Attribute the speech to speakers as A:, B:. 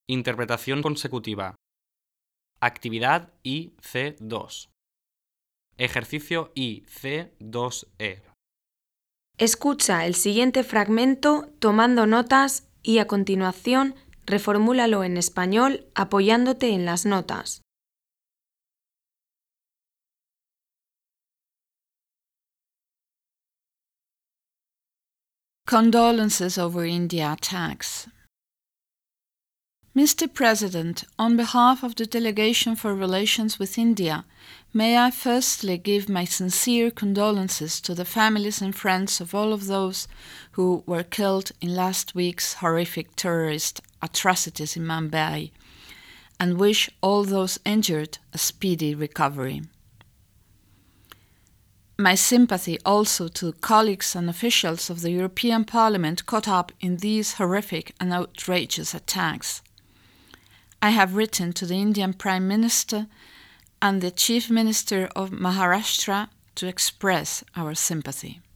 A: Interpretación consecutiva. Actividad IC2. Ejercicio IC2E.
B: Escucha el siguiente fragmento tomando notas y a continuación reformúlalo en español apoyándote en las notas.
C: Condolences over India attacks. Mr. President, on behalf of the Delegation for Relations with India, may I firstly give my sincere condolences to the families and friends of all of those who were killed in last week's horrific terrorist atrocities in Mumbai, and wish all those injured a speedy recovery. My sympathy also to colleagues and officials of the European Parliament caught up in these horrific and outrageous attacks. I have written to the Indian Prime Minister and the Chief Minister of Maharashtra to express our sympathy.